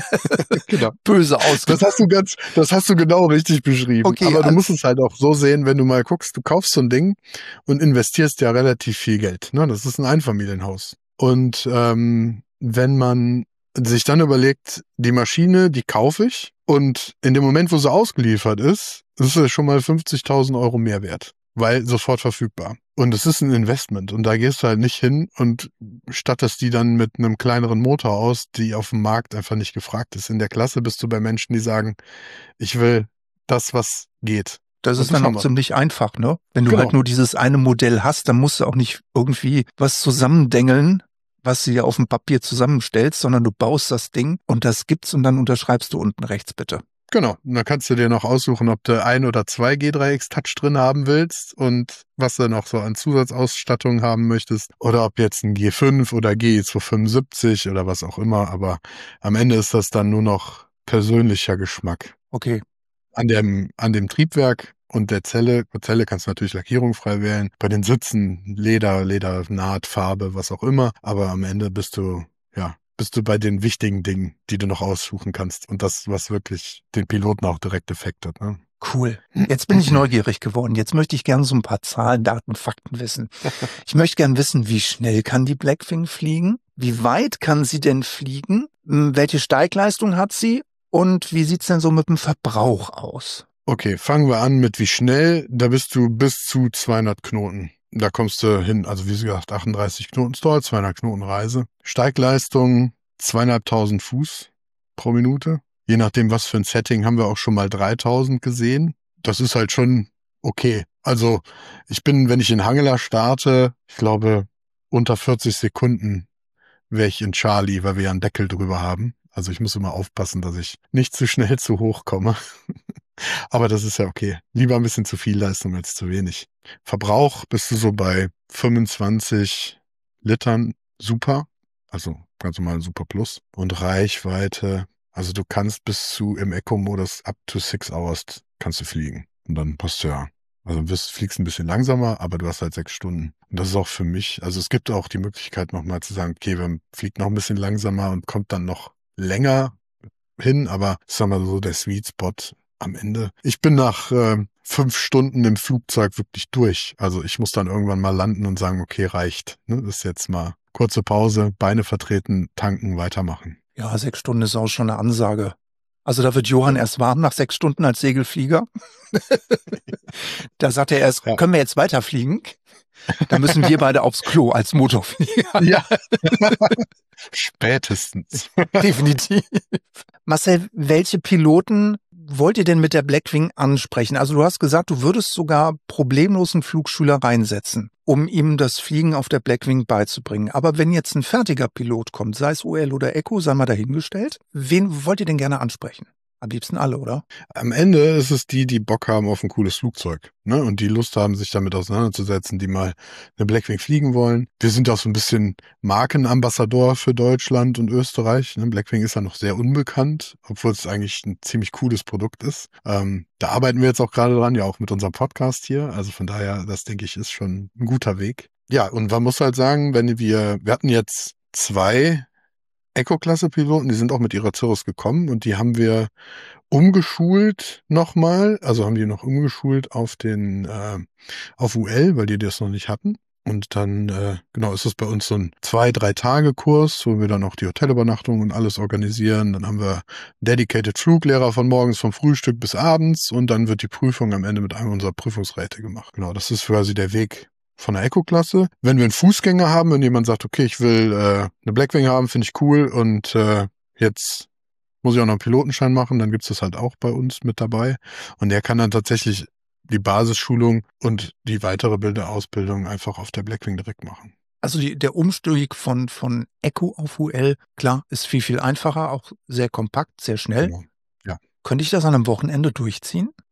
Genau. Böse ausgedrückt. Das hast du ganz, das hast du genau richtig beschrieben. Okay, aber du also, musst es halt auch so sehen, wenn du mal guckst, du kaufst so ein Ding und investierst ja relativ viel Geld. Ne? Das ist ein Einfamilienhaus. Und ähm, wenn man sich dann überlegt, die Maschine, die kaufe ich und in dem Moment, wo sie ausgeliefert ist, ist es schon mal fünfzigtausend Euro mehr wert, weil sofort verfügbar. Und es ist ein Investment und da gehst du halt nicht hin und stattest die dann mit einem kleineren Motor aus, die auf dem Markt einfach nicht gefragt ist. In der Klasse bist du bei Menschen, die sagen, ich will das, was geht. das Und ist dann haben auch wir. ziemlich einfach, ne? Wenn du Genau. halt nur dieses eine Modell hast, dann musst du auch nicht irgendwie was zusammendengeln, was du dir auf dem Papier zusammenstellst, sondern du baust das Ding und das gibt's und dann unterschreibst du unten rechts bitte. Genau. Und dann kannst du dir noch aussuchen, ob du ein oder zwei G drei X Touch drin haben willst und was du noch so an Zusatzausstattung haben möchtest. Oder ob jetzt ein G fünf oder G zweihundertfünfundsiebzig oder was auch immer. Aber am Ende ist das dann nur noch persönlicher Geschmack. Okay. An dem, an dem Triebwerk und der Zelle, bei Zelle kannst du natürlich Lackierung frei wählen. Bei den Sitzen Leder, Leder, Naht, Farbe, was auch immer. Aber am Ende bist du, ja, bist du bei den wichtigen Dingen, die du noch aussuchen kannst. Und das, was wirklich den Piloten auch direkt affectet. Ne? Cool. Jetzt bin ich neugierig geworden. Jetzt möchte ich gerne so ein paar Zahlen, Daten, Fakten wissen. Ich möchte gerne wissen, wie schnell kann die Blackwing fliegen? Wie weit kann sie denn fliegen? Welche Steigleistung hat sie? Und wie sieht's denn so mit dem Verbrauch aus? Okay, fangen wir an mit wie schnell. Da bist du bis zu zweihundert Knoten. Da kommst du hin, also wie gesagt, achtunddreißig Knoten Stall, zweihundert Knoten Reise. Steigleistung zweieinhalbtausend Fuß pro Minute. Je nachdem, was für ein Setting, haben wir auch schon mal dreitausend gesehen. Das ist halt schon okay. Also ich bin, wenn ich in Hangela starte, ich glaube, unter vierzig Sekunden wäre ich in Charlie, weil wir ja einen Deckel drüber haben. Also ich muss immer aufpassen, dass ich nicht zu schnell zu hoch komme. Aber das ist ja okay. Lieber ein bisschen zu viel Leistung als zu wenig. Verbrauch bist du so bei fünfundzwanzig Litern Super. Also ganz normal Super Plus. Und Reichweite, also du kannst bis zu im Eco-Modus up to six hours kannst du fliegen. Und dann passt du ja. Also du wirst, fliegst ein bisschen langsamer, aber du hast halt sechs Stunden. Und das ist auch für mich, also es gibt auch die Möglichkeit nochmal zu sagen, okay, wir fliegt noch ein bisschen langsamer und kommt dann noch länger hin, aber ich sag mal so, der Sweet Spot am Ende. Ich bin nach äh, fünf Stunden im Flugzeug wirklich durch. Also ich muss dann irgendwann mal landen und sagen, okay, reicht. Ne? Das ist jetzt mal kurze Pause, Beine vertreten, tanken, weitermachen. Ja, sechs Stunden ist auch schon eine Ansage. Also da wird Johann erst warm nach sechs Stunden als Segelflieger. Da sagt er erst, Ja. können wir jetzt weiterfliegen? Da müssen wir beide aufs Klo als Motorflieger. Ja. Spätestens. Definitiv. Marcel, welche Piloten wollt ihr denn mit der Blackwing ansprechen? Also du hast gesagt, du würdest sogar problemlos einen Flugschüler reinsetzen, um ihm das Fliegen auf der Blackwing beizubringen. Aber wenn jetzt ein fertiger Pilot kommt, sei es U L oder Eco, sei mal dahingestellt, wen wollt ihr denn gerne ansprechen? Am liebsten alle, oder? Am Ende ist es die, die Bock haben auf ein cooles Flugzeug, ne? Und die Lust haben, sich damit auseinanderzusetzen, die mal eine Blackwing fliegen wollen. Wir sind auch so ein bisschen Markenambassador für Deutschland und Österreich. Ne? Blackwing ist ja noch sehr unbekannt, obwohl es eigentlich ein ziemlich cooles Produkt ist. Ähm, da arbeiten wir jetzt auch gerade dran, ja auch mit unserem Podcast hier. Also von daher, das denke ich, ist schon ein guter Weg. Ja, und man muss halt sagen, wenn wir, wir hatten jetzt zwei Eco-Klasse-Piloten, die sind auch mit ihrer Cirrus gekommen und die haben wir umgeschult nochmal, also haben die noch umgeschult auf den, äh, auf U L, weil die das noch nicht hatten. Und dann, äh, genau, ist es bei uns so ein zwei-, drei-Tage-Kurs, wo wir dann auch die Hotelübernachtung und alles organisieren. Dann haben wir einen Dedicated Fluglehrer von morgens vom Frühstück bis abends und dann wird die Prüfung am Ende mit einem unserer Prüfungsräte gemacht. Genau, das ist quasi der Weg von der Eco-Klasse. Wenn wir einen Fußgänger haben, wenn jemand sagt, okay, ich will äh, eine Blackwing haben, finde ich cool und äh, jetzt muss ich auch noch einen Pilotenschein machen, dann gibt's das halt auch bei uns mit dabei. Und der kann dann tatsächlich die Basisschulung und die weitere Bilderausbildung einfach auf der Blackwing direkt machen. Also die, der Umstieg von, von Eco auf U L, klar, ist viel, viel einfacher, auch sehr kompakt, sehr schnell. Genau. Ja. Könnte ich das an einem Wochenende durchziehen? Ja,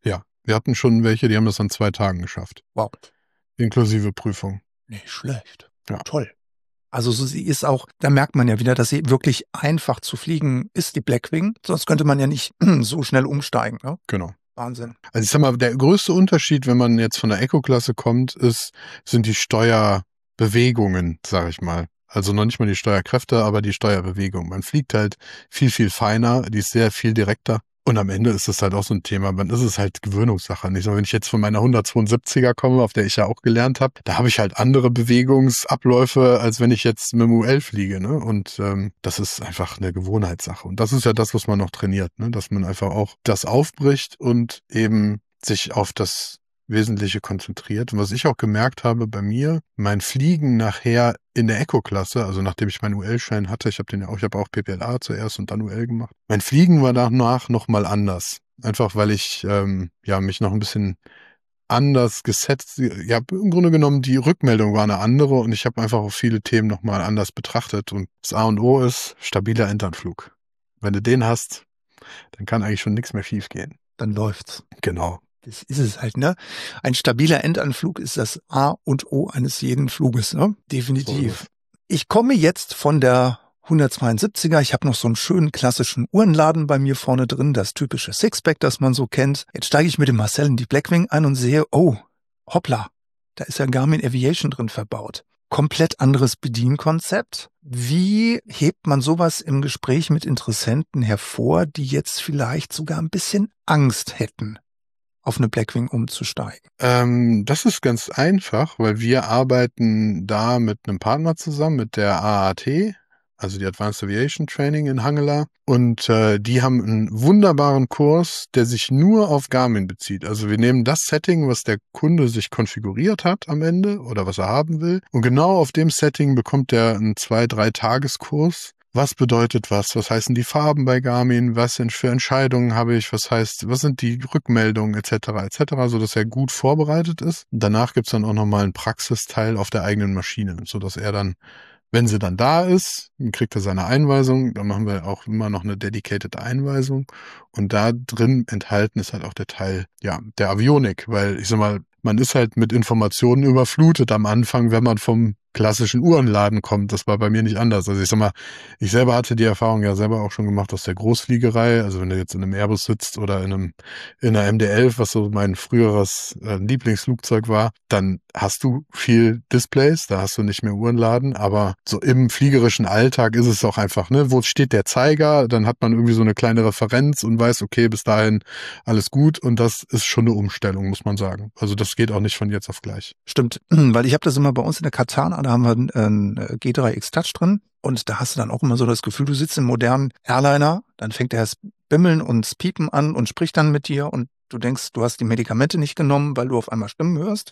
Wir hatten schon welche, die haben das an zwei Tagen geschafft. Wow. Inklusive Prüfung. Nicht schlecht. Ja. Toll. Also so sie ist auch, da merkt man ja wieder, dass sie wirklich einfach zu fliegen ist, die Blackwing. Sonst könnte man ja nicht so schnell umsteigen. Ne? Genau. Wahnsinn. Also ich sag mal, der größte Unterschied, wenn man jetzt von der Eco-Klasse kommt, ist, sind die Steuerbewegungen, sag ich mal. Also noch nicht mal die Steuerkräfte, aber die Steuerbewegung. Man fliegt halt viel, viel feiner, die ist sehr viel direkter. Und am Ende ist es halt auch so ein Thema, dann ist es halt Gewöhnungssache. Nicht so, wenn ich jetzt von meiner hundertzweiundsiebziger komme, auf der ich ja auch gelernt habe, da habe ich halt andere Bewegungsabläufe, als wenn ich jetzt mit dem U L fliege. Ne? Und ähm, das ist einfach eine Gewohnheitssache. Und das ist ja das, was man noch trainiert, ne? Dass man einfach auch das aufbricht und eben sich auf das Wesentliche konzentriert. Und was ich auch gemerkt habe bei mir, mein Fliegen nachher in der Eco-Klasse, also nachdem ich meinen U L-Schein hatte, ich habe den ja auch, ich habe auch P P L A zuerst und dann U L gemacht. Mein Fliegen war danach nochmal anders. Einfach weil ich ähm, ja mich noch ein bisschen anders gesetzt, ja im Grunde genommen die Rückmeldung war eine andere und ich habe einfach auch viele Themen nochmal anders betrachtet. Und das A und O ist stabiler Endanflug. Wenn du den hast, dann kann eigentlich schon nichts mehr schief gehen. Dann läuft's. Genau. Das ist es halt, ne? Ein stabiler Endanflug ist das A und O eines jeden Fluges, ne? Definitiv. So. Ich komme jetzt von der hundertzweiundsiebziger. Ich habe noch so einen schönen klassischen Uhrenladen bei mir vorne drin, das typische Sixpack, das man so kennt. Jetzt steige ich mit dem Marcel in die Blackwing ein und sehe, oh, hoppla, da ist ja Garmin Aviation drin verbaut. Komplett anderes Bedienkonzept. Wie hebt man sowas im Gespräch mit Interessenten hervor, die jetzt vielleicht sogar ein bisschen Angst hätten, auf eine Blackwing umzusteigen? Ähm, das ist ganz einfach, weil wir arbeiten da mit einem Partner zusammen, mit der A A T, also die Advanced Aviation Training in Hangela. Und äh, die haben einen wunderbaren Kurs, der sich nur auf Garmin bezieht. Also wir nehmen das Setting, was der Kunde sich konfiguriert hat am Ende oder was er haben will. Und genau auf dem Setting bekommt er einen zwei-, drei Tageskurs. Was bedeutet was? Was heißen die Farben bei Garmin? Was für Entscheidungen habe ich? Was heißt, was sind die Rückmeldungen et cetera et cetera, so dass er gut vorbereitet ist. Danach gibt's dann auch nochmal einen Praxisteil auf der eigenen Maschine, so dass er dann, wenn sie dann da ist, dann kriegt er seine Einweisung. Dann machen wir auch immer noch eine dedicated Einweisung. Und da drin enthalten ist halt auch der Teil, ja, der Avionik, weil ich sag mal, man ist halt mit Informationen überflutet am Anfang, wenn man vom klassischen Uhrenladen kommt. Das war bei mir nicht anders. Also ich sag mal, ich selber hatte die Erfahrung ja selber auch schon gemacht aus der Großfliegerei. Also wenn du jetzt in einem Airbus sitzt oder in einem in einer M D elf, was so mein früheres äh, Lieblingsflugzeug war, dann hast du viel Displays, da hast du nicht mehr Uhrenladen. Aber so im fliegerischen Alltag ist es auch einfach, ne, wo steht der Zeiger? Dann hat man irgendwie so eine kleine Referenz und weiß, okay, bis dahin alles gut. Und das ist schon eine Umstellung, muss man sagen. Also das geht auch nicht von jetzt auf gleich. Stimmt, weil ich habe das immer bei uns in der Katana, da haben wir einen G drei X Touch drin und da hast du dann auch immer so das Gefühl, du sitzt im modernen Airliner, dann fängt er das Bimmeln und das Piepen an und spricht dann mit dir und du denkst, du hast die Medikamente nicht genommen, weil du auf einmal Stimmen hörst.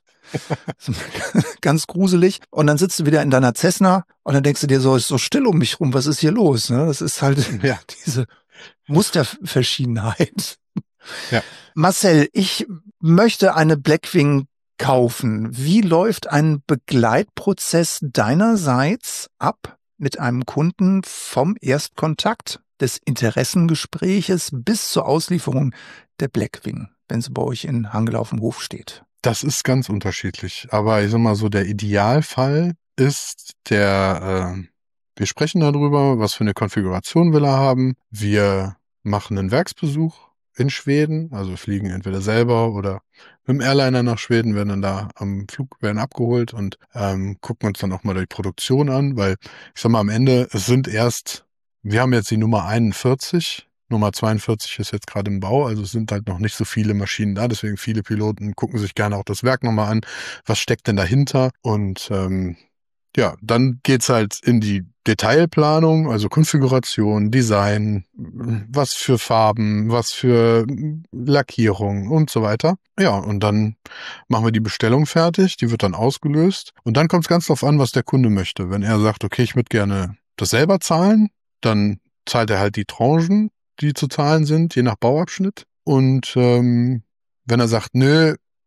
Ganz gruselig. Und dann sitzt du wieder in deiner Cessna und dann denkst du dir so, ist so still um mich rum, was ist hier los? Das ist halt ja. diese Musterverschiedenheit. Ja. Marcel, ich möchte eine Blackwing kaufen. Wie läuft ein Begleitprozess deinerseits ab mit einem Kunden vom Erstkontakt des Interessengespräches bis zur Auslieferung der Blackwing, wenn sie bei euch in Hangela auf dem Hof steht? Das ist ganz unterschiedlich. Aber ich sag mal so, der Idealfall ist der, äh, wir sprechen darüber, was für eine Konfiguration will er haben. Wir machen einen Werksbesuch in Schweden, also fliegen entweder selber oder mit dem Airliner nach Schweden, werden dann da am Flug, werden abgeholt und ähm, gucken uns dann auch mal die Produktion an, weil ich sag mal am Ende, es sind erst, wir haben jetzt die Nummer einundvierzig, Nummer zweiundvierzig ist jetzt gerade im Bau, also es sind halt noch nicht so viele Maschinen da, deswegen viele Piloten gucken sich gerne auch das Werk nochmal an, was steckt denn dahinter und ähm, ja, dann geht's halt in die Detailplanung, also Konfiguration, Design, was für Farben, was für Lackierung und so weiter. Ja, und dann machen wir die Bestellung fertig, die wird dann ausgelöst und dann kommt es ganz drauf an, was der Kunde möchte. Wenn er sagt, okay, ich würde gerne das selber zahlen, dann zahlt er halt die Tranchen, die zu zahlen sind, je nach Bauabschnitt. Und ähm, wenn er sagt, nö,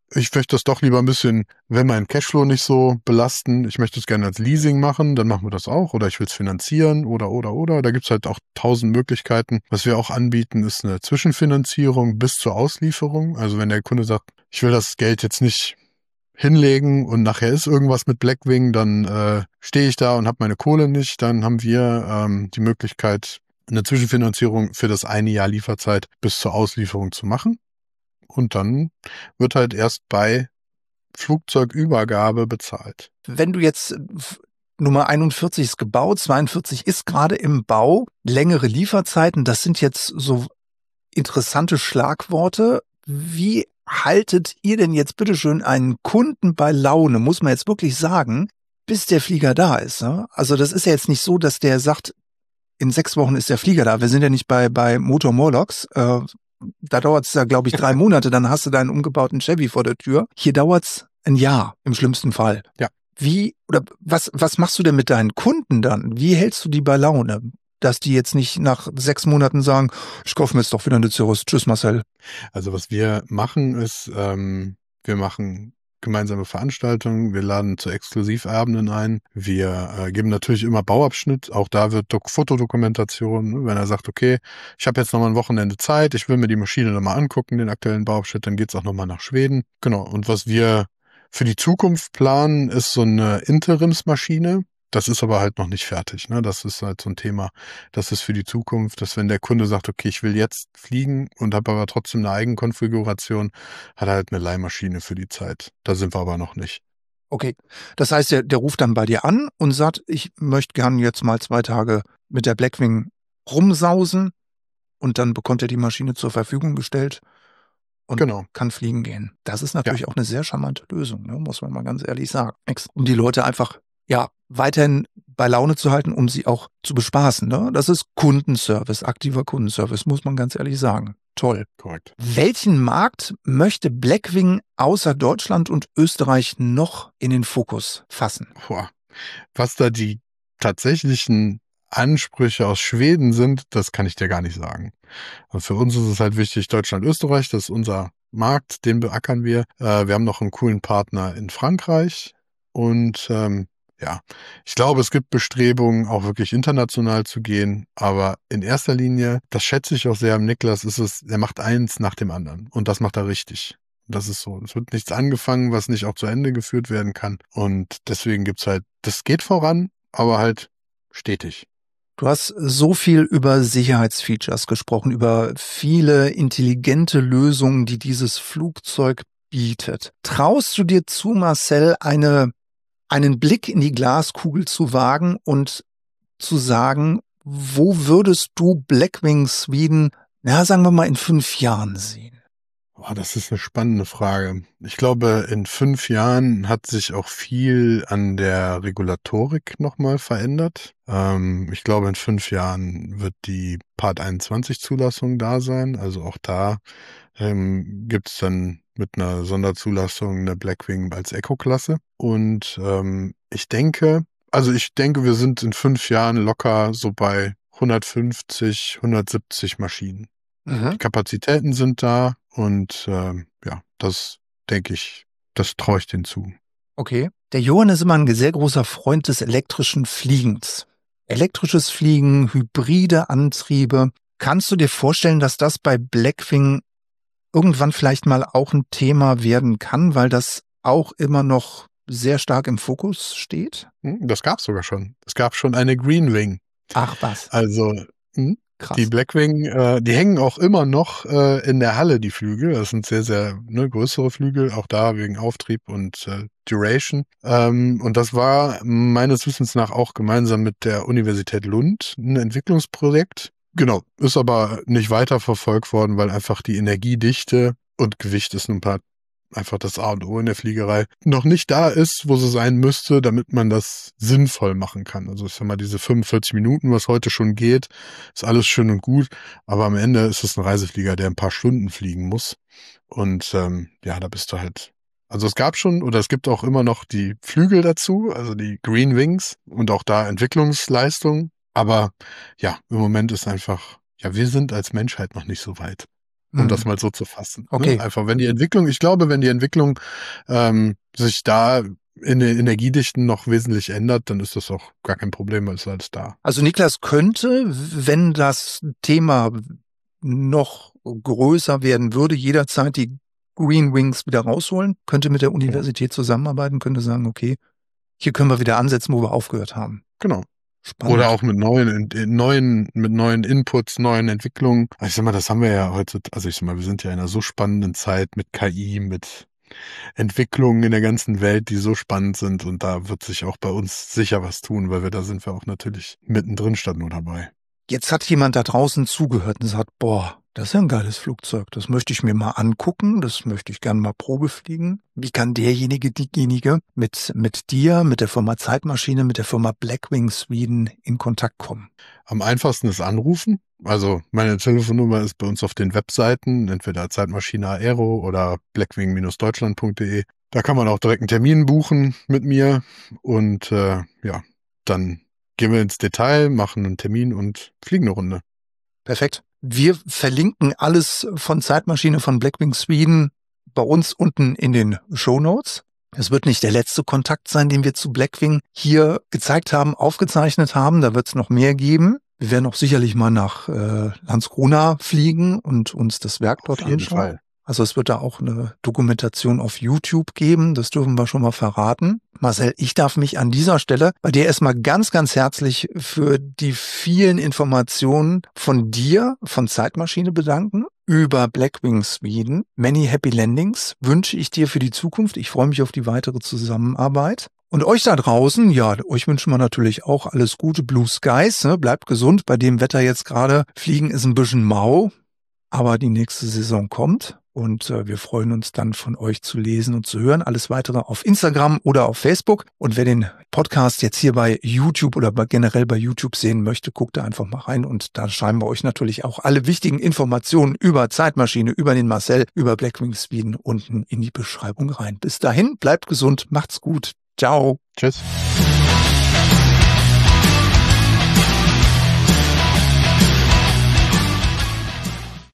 ich möchte das doch lieber ein bisschen, wenn mein Cashflow nicht so belasten, ich möchte es gerne als Leasing machen, dann machen wir das auch. Oder ich will es finanzieren oder, oder, oder. Da gibt's halt auch tausend Möglichkeiten. Was wir auch anbieten, ist eine Zwischenfinanzierung bis zur Auslieferung. Also wenn der Kunde sagt, ich will das Geld jetzt nicht hinlegen und nachher ist irgendwas mit Blackwing, dann äh, stehe ich da und habe meine Kohle nicht. Dann haben wir ähm, die Möglichkeit, eine Zwischenfinanzierung für das eine Jahr Lieferzeit bis zur Auslieferung zu machen. Und dann wird halt erst bei Flugzeugübergabe bezahlt. Wenn du jetzt f- Nummer einundvierzig ist gebaut, zweiundvierzig ist gerade im Bau, längere Lieferzeiten, das sind jetzt so interessante Schlagworte. Wie haltet ihr denn jetzt bitteschön einen Kunden bei Laune, muss man jetzt wirklich sagen, bis der Flieger da ist? Ne? Also das ist ja jetzt nicht so, dass der sagt, in sechs Wochen ist der Flieger da. Wir sind ja nicht bei, bei Motor Morlocks. Äh, da dauert es ja, glaube ich, drei Monate, dann hast du deinen umgebauten Chevy vor der Tür. Hier dauert's ein Jahr im schlimmsten Fall. Ja. Wie oder was was machst du denn mit deinen Kunden dann? Wie hältst du die bei Laune, dass die jetzt nicht nach sechs Monaten sagen, ich kaufe mir jetzt doch wieder eine Cirrus. Tschüss, Marcel. Also was wir machen ist, ähm, wir machen gemeinsame Veranstaltungen, wir laden zu Exklusivabenden ein, wir äh, geben natürlich immer Bauabschnitt, auch da wird Dok- Fotodokumentation, ne? Wenn er sagt, okay, ich habe jetzt nochmal ein Wochenende Zeit, ich will mir die Maschine nochmal angucken, den aktuellen Bauabschnitt, dann geht's auch nochmal nach Schweden. Genau, und was wir für die Zukunft planen, ist so eine Interimsmaschine. Das ist aber halt noch nicht fertig, ne? Das ist halt so ein Thema. Das ist für die Zukunft, dass wenn der Kunde sagt, okay, ich will jetzt fliegen und habe aber trotzdem eine Eigenkonfiguration, hat er halt eine Leihmaschine für die Zeit. Da sind wir aber noch nicht. Okay. Das heißt, der, der ruft dann bei dir an und sagt, ich möchte gern jetzt mal zwei Tage mit der Blackwing rumsausen und dann bekommt er die Maschine zur Verfügung gestellt und Genau. kann fliegen gehen. Das ist natürlich auch eine sehr charmante Lösung, ne? Muss man mal ganz ehrlich sagen. Ex- Um die Leute einfach ja weiterhin bei Laune zu halten, um sie auch zu bespaßen. Ne? Das ist Kundenservice, aktiver Kundenservice, muss man ganz ehrlich sagen. Toll. Korrekt. Welchen Markt möchte Blackwing außer Deutschland und Österreich noch in den Fokus fassen? Boah. Was da die tatsächlichen Ansprüche aus Schweden sind, das kann ich dir gar nicht sagen. Und für uns ist es halt wichtig, Deutschland, Österreich, das ist unser Markt, den beackern wir. Äh, wir haben noch einen coolen Partner in Frankreich und ähm, ja, ich glaube, es gibt Bestrebungen, auch wirklich international zu gehen, aber in erster Linie, das schätze ich auch sehr am Niklas, ist es, er macht eins nach dem anderen und das macht er richtig. Das ist so. Es wird nichts angefangen, was nicht auch zu Ende geführt werden kann. Und deswegen gibt's halt, das geht voran, aber halt stetig. Du hast so viel über Sicherheitsfeatures gesprochen, über viele intelligente Lösungen, die dieses Flugzeug bietet. Traust du dir zu, Marcel, eine, einen Blick in die Glaskugel zu wagen und zu sagen, wo würdest du Blackwing Sweden, na, sagen wir mal, in fünf Jahren sehen? Boah, das ist eine spannende Frage. Ich glaube, in fünf Jahren hat sich auch viel an der Regulatorik nochmal verändert. Ähm, ich glaube, in fünf Jahren wird die Part einundzwanzig Zulassung da sein. Also auch da ähm, gibt es dann mit einer Sonderzulassung eine Blackwing als Eco-Klasse. Und ähm, ich denke, also ich denke, wir sind in fünf Jahren locker so bei hundertfünfzig, hundertsiebzig Maschinen. Die Kapazitäten sind da und ähm, ja, das denke ich, das traue ich denen zu. Okay. Der Johann ist immer ein sehr großer Freund des elektrischen Fliegens. Elektrisches Fliegen, hybride Antriebe. Kannst du dir vorstellen, dass das bei Blackwing irgendwann vielleicht mal auch ein Thema werden kann, weil das auch immer noch sehr stark im Fokus steht? Hm, Das gab's sogar schon. Es gab schon eine Greenwing. Ach was, Also hm, krass. die Blackwing, äh, die hängen auch immer noch äh, in der Halle, die Flügel. Das sind sehr, sehr ne, größere Flügel, auch da wegen Auftrieb und äh, Duration. Ähm, und das war meines Wissens nach auch gemeinsam mit der Universität Lund ein Entwicklungsprojekt. Genau, ist aber nicht weiter verfolgt worden, weil einfach die Energiedichte und Gewicht ist nun paar einfach das A und O in der Fliegerei, noch nicht da ist, wo sie sein müsste, damit man das sinnvoll machen kann. Also ich sag mal, diese fünfundvierzig Minuten, was heute schon geht, ist alles schön und gut, aber am Ende ist es ein Reiseflieger, der ein paar Stunden fliegen muss. Und ähm, ja, da bist du halt. Also es gab schon, oder es gibt auch immer noch die Flügel dazu, also die Green Wings und auch da Entwicklungsleistung. Aber ja, im Moment ist einfach, ja, wir sind als Menschheit noch nicht so weit. um Mhm. das mal so zu fassen. Okay. Ne? Einfach, wenn die Entwicklung, ich glaube, wenn die Entwicklung ähm, sich da in den Energiedichten noch wesentlich ändert, dann ist das auch gar kein Problem, weil es ist alles da. Also Niklas könnte, wenn das Thema noch größer werden würde, jederzeit die Green Wings wieder rausholen, könnte mit der Universität zusammenarbeiten, könnte sagen, okay, hier können wir wieder ansetzen, wo wir aufgehört haben. Genau. Spannend. Oder auch mit neuen, neuen, mit neuen Inputs, neuen Entwicklungen. Ich sag mal, das haben wir ja heute, also ich sag mal, wir sind ja in einer so spannenden Zeit mit K I, mit Entwicklungen in der ganzen Welt, die so spannend sind, und da wird sich auch bei uns sicher was tun, weil wir da sind wir auch natürlich mittendrin statt nur dabei. Jetzt hat jemand da draußen zugehört und sagt, boah, das ist ja ein geiles Flugzeug, das möchte ich mir mal angucken, das möchte ich gerne mal Probe fliegen. Wie kann derjenige, diejenige mit, mit dir, mit der Firma Zeitmaschine, mit der Firma Blackwing Sweden in Kontakt kommen? Am einfachsten ist anrufen. Also meine Telefonnummer ist bei uns auf den Webseiten, entweder Zeitmaschine Aero oder blackwing Bindestrich deutschland Punkt de. Da kann man auch direkt einen Termin buchen mit mir und äh, ja, dann gehen wir ins Detail, machen einen Termin und fliegen eine Runde. Perfekt. Wir verlinken alles von Zeitmaschine von Blackwing Sweden bei uns unten in den Shownotes. Es wird nicht der letzte Kontakt sein, den wir zu Blackwing hier gezeigt haben, aufgezeichnet haben. Da wird es noch mehr geben. Wir werden auch sicherlich mal nach äh, Landskrona fliegen und uns das Werk dort Auf jeden anschauen. Fall. Also es wird da auch eine Dokumentation auf YouTube geben, das dürfen wir schon mal verraten. Marcel, ich darf mich an dieser Stelle bei dir erstmal ganz, ganz herzlich für die vielen Informationen von dir, von Zeitmaschine bedanken. Über Blackwing Sweden. Many happy landings wünsche ich dir für die Zukunft. Ich freue mich auf die weitere Zusammenarbeit. Und euch da draußen, ja, euch wünschen wir natürlich auch alles Gute, Blue Skies, ne? Bleibt gesund, bei dem Wetter jetzt gerade. Fliegen ist ein bisschen mau, aber die nächste Saison kommt. Und äh, wir freuen uns dann von euch zu lesen und zu hören. Alles weitere auf Instagram oder auf Facebook. Und wer den Podcast jetzt hier bei YouTube oder bei, generell bei YouTube sehen möchte, guckt da einfach mal rein. Und da schreiben wir euch natürlich auch alle wichtigen Informationen über Zeitmaschine, über den Marcel, über Blackwing Sweden unten in die Beschreibung rein. Bis dahin, bleibt gesund, macht's gut. Ciao. Tschüss.